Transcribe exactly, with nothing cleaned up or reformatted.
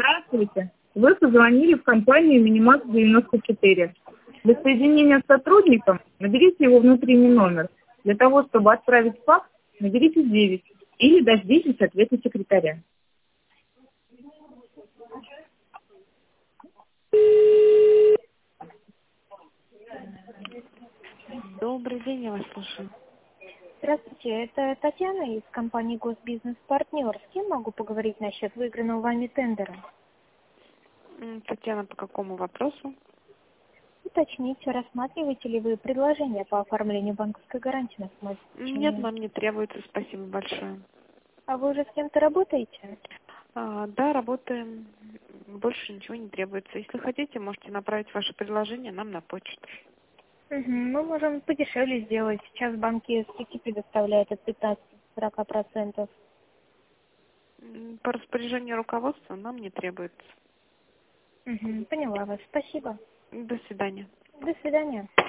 Здравствуйте. Вы позвонили в компанию Минимакс девяносто четыре. Для соединения с сотрудником наберите его внутренний номер. Для того, чтобы отправить факс, наберите девять или дождитесь ответа секретаря. Добрый день, я вас слушаю. Здравствуйте, это Татьяна из компании Госбизнес Партнер. С кем могу поговорить насчет выигранного вами тендера? М, Татьяна, по какому вопросу? Уточните, рассматриваете ли вы предложение по оформлению банковской гарантии на свой Нет, подчинение? нам не требуется, спасибо большое. А вы уже с кем-то работаете? А, да, работаем. Больше ничего не требуется. Если хотите, можете направить ваше предложение нам на почту. Угу, мы можем подешевле сделать. Сейчас банки скидки предоставляют от пятнадцати до сорока процентов. М, По распоряжению руководства нам не требуется. Угу, поняла вас. Спасибо. До свидания. До свидания.